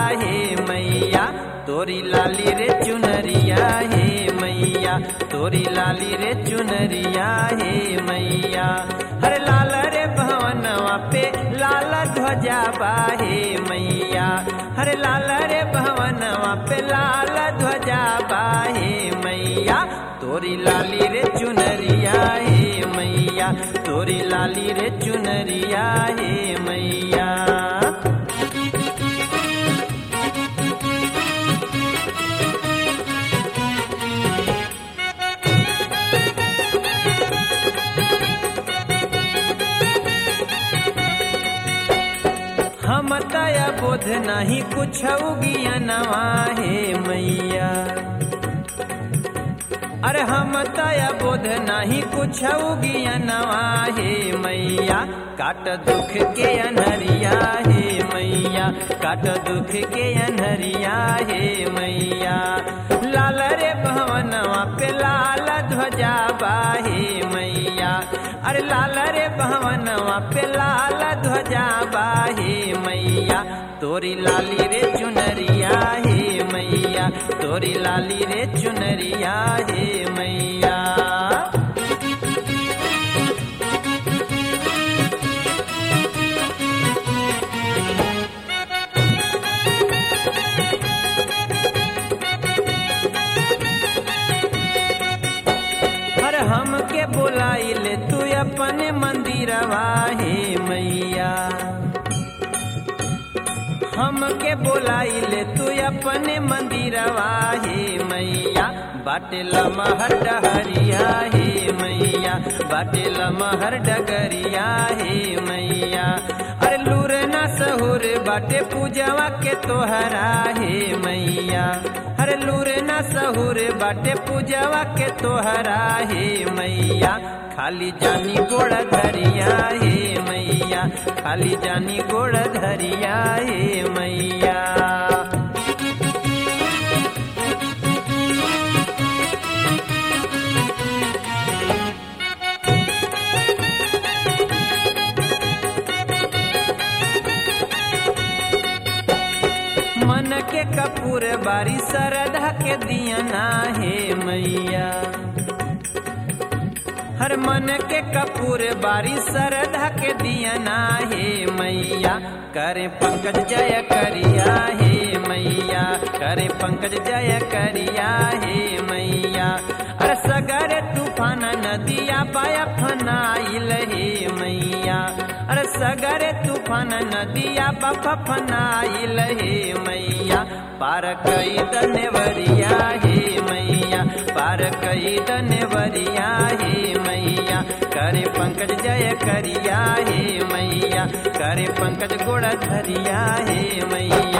हे मैया तोरी लाली रे चुनरिया हे मैया तोरी लाली रे चुनरिया हे मैया हर लाल रे भवनवा पे लाल ध्वजा बाहे मैया हर लाल रे भवनवा पे लाल ध्वजा बाहे मैया तोरी लाली रे चुनरिया हे मैया तोरी लाली रे चुनरिया हे मैया। हम तया बोध नहीं कुछ उगियनवा हे मैया अरे हम तया बोध नहीं कुछ उगियनवा हे मैया काट दुख के अनहरिया हे मैया काट दुख के अनहरिया हे मैया लाल रे भवनवा पे लाल ध्वजा बाहे मैया अरे लाल रे भवनवा पे लाल ध्वजा बाहे मैया तोरी लाली रे चुनरिया हे मैया तोरी लाली रे चुनरिया हे मैया। हमके बुलाइले तू अपने मंदिरवा हे मैया हमके बुलाइले तू अपने मंदिरवा हे मैया बाटे लमहर डहरिया हे मैया बाटे लमहर डगरिया हे मैया अरे लूर ना सहुर बाटे पूजवा के तोहरा हे मैया अरे लूर ना सहुर बाटे पूजवा के तोहरा हे मैया खाली जानी गोड़ धरिया हे मैया खाली जानी गोड़ धरिया हे मैया। मन के कपूर बारी सरधा के दियना हे मैया हर मन के कपूर बारी सरधा के दियना हे मैया करे पंकज जय करिया हे मैया करे पंकज जय करिया हे मैया अरे सगरे तूफान नदिया पाया फनाइल हे मैया अरे सगरे तूफान नदिया बफ फनाइल हे मैया पार कई दनेवरिया हे मैया पार कई दनेवरिया हे मैया करे पंकज जय करिया हे मैया करे पंकज गोड़ धरिया हे मैया।